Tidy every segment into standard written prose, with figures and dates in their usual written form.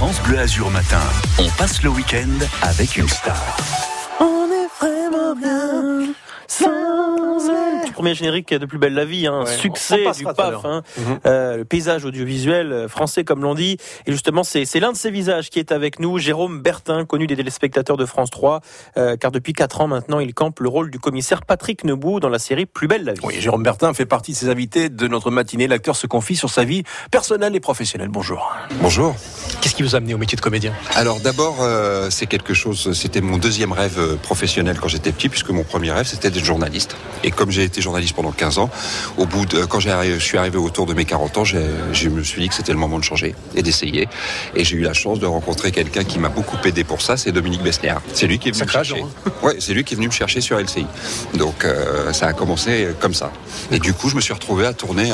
France Bleu Azur Matin. On passe le week-end avec une star. On est vraiment bien sans elle. Premier générique de Plus belle la vie, succès du PAF, le paysage audiovisuel français comme l'on dit. Et justement, c'est l'un de ces visages qui est avec nous, Jérôme Bertin, connu des téléspectateurs de France 3, car depuis 4 ans maintenant, il campe le rôle du commissaire Patrick Nebaud dans la série Plus belle la vie. Oui, Jérôme Bertin fait partie de ses invités de notre matinée. L'acteur se confie sur sa vie personnelle et professionnelle. Bonjour. Bonjour. Qu'est-ce qui vous a amené au métier de comédien ? Alors d'abord, c'était mon deuxième rêve professionnel quand j'étais petit, puisque mon premier rêve c'était d'être journaliste. Et comme j'ai été journaliste pendant 15 ans, quand je suis arrivé autour de mes 40 ans, je me suis dit que c'était le moment de changer et d'essayer. Et j'ai eu la chance de rencontrer quelqu'un qui m'a beaucoup aidé pour ça, c'est Dominique Besnier. C'est lui qui est venu me chercher. Ouais, c'est lui qui est venu me chercher sur LCI. Donc ça a commencé comme ça. Et du coup, je me suis retrouvé à tourner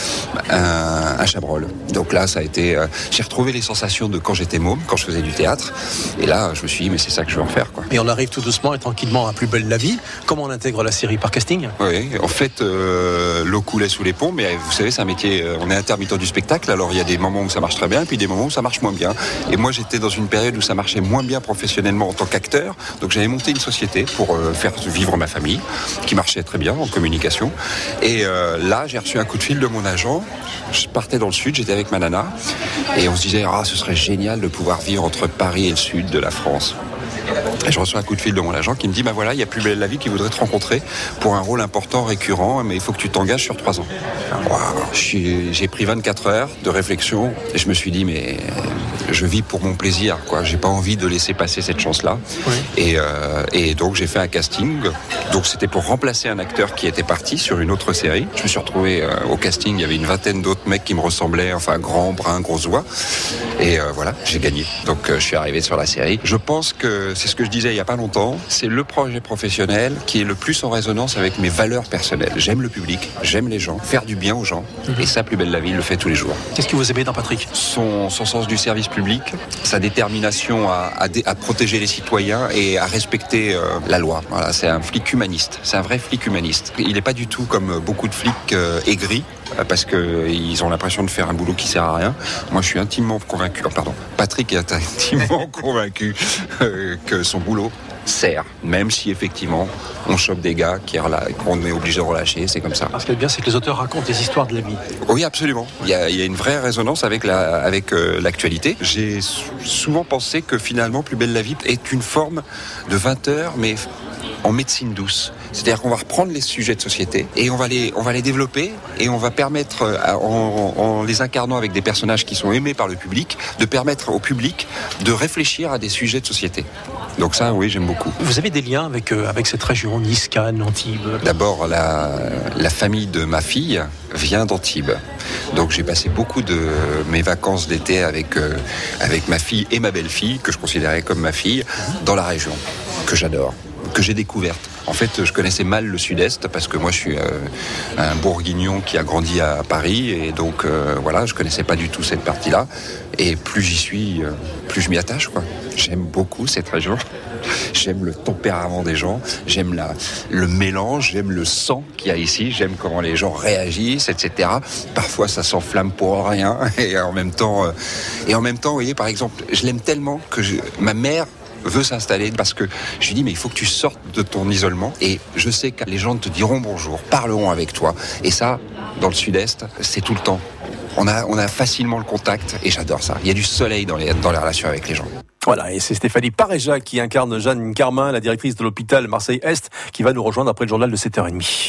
à Chabrol. Donc là, ça a été. J'ai retrouvé les sensations de quand j'étais môme, quand je faisais du théâtre. Et là, je me suis dit, mais c'est ça que je veux en faire, quoi. Et on arrive tout doucement et tranquillement à Plus belle la vie. Comment on intègre la série, par casting ? Oui, en fait, l'eau coulait sous les ponts, mais vous savez, c'est un métier, on est intermittent du spectacle, alors il y a des moments où ça marche très bien, et puis des moments où ça marche moins bien. Et moi, j'étais dans une période où ça marchait moins bien professionnellement en tant qu'acteur, donc j'avais monté une société pour faire vivre ma famille, qui marchait très bien en communication. Et là, j'ai reçu un coup de fil de mon agent, je partais dans le sud, j'étais avec ma nana, et on se disait, ce serait génial de pouvoir vivre entre Paris et le sud de la France. Et je reçois un coup de fil de mon agent qui me dit, voilà, il y a Plus belle la vie qui voudrait te rencontrer pour un rôle important, récurrent, mais il faut que tu t'engages sur 3 ans. Wow. J'ai pris 24 heures de réflexion et je me suis dit, mais je vis pour mon plaisir, quoi. J'ai pas envie de laisser passer cette chance-là. Oui. Et donc j'ai fait un casting. Donc c'était pour remplacer un acteur qui était parti sur une autre série. Je me suis retrouvé au casting, il y avait une vingtaine d'autres mecs qui me ressemblaient, enfin grand, brun, gros oie. Et voilà, j'ai gagné. Donc je suis arrivé sur la série. Je pense que c'est ce que je disais il y a pas longtemps, c'est le projet professionnel qui est le plus en résonance avec mes valeurs personnelles. J'aime le public, j'aime les gens, faire du bien aux gens. Et ça, Plus belle la vie, il le fait tous les jours. Qu'est-ce que vous aimez dans Patrick ? Son sens du service public, sa détermination à protéger les citoyens et à respecter la loi. Voilà, c'est un flic humaniste, c'est un vrai flic humaniste. Il n'est pas du tout comme beaucoup de flics aigris, parce qu'ils ont l'impression de faire un boulot qui sert à rien. Moi, je suis intimement convaincu, Patrick est intimement convaincu que son boulot sert, même si effectivement on chope des gars qu'on est obligé de relâcher, c'est comme ça. Ce qui est bien, c'est que les auteurs racontent des histoires de la vie. Oui, absolument. Il y a une vraie résonance avec l'actualité. J'ai souvent pensé que finalement Plus belle la vie est une forme de 20 heures, mais en médecine douce. C'est-à-dire qu'on va reprendre les sujets de société et on va les développer et on va permettre, en les incarnant avec des personnages qui sont aimés par le public, de permettre au public de réfléchir à des sujets de société. Donc ça, oui, j'aime beaucoup. Vous avez des liens avec cette région, Nice, Cannes, Antibes ? D'abord, la famille de ma fille vient d'Antibes. Donc j'ai passé beaucoup de mes vacances d'été avec ma fille et ma belle-fille, que je considérais comme ma fille, dans la région, que j'adore, que j'ai découverte. En fait, je connaissais mal le Sud-Est parce que moi, je suis un bourguignon qui a grandi à Paris et donc je connaissais pas du tout cette partie-là. Et plus j'y suis, plus je m'y attache, quoi. J'aime beaucoup cette région. J'aime le tempérament des gens, j'aime le mélange, j'aime le sang qu'il y a ici, j'aime comment les gens réagissent, etc. Parfois, ça s'enflamme pour rien. Et en même temps, vous voyez, par exemple, je l'aime tellement que ma mère veut s'installer parce que je lui dis mais il faut que tu sortes de ton isolement et je sais que les gens te diront bonjour, parleront avec toi et ça dans le Sud-Est c'est tout le temps. On a facilement le contact et j'adore ça. Il y a du soleil dans les relations avec les gens. Voilà, et c'est Stéphanie Paréja qui incarne Jeanne Carmin, la directrice de l'hôpital Marseille-Est, qui va nous rejoindre après le journal de 7h30.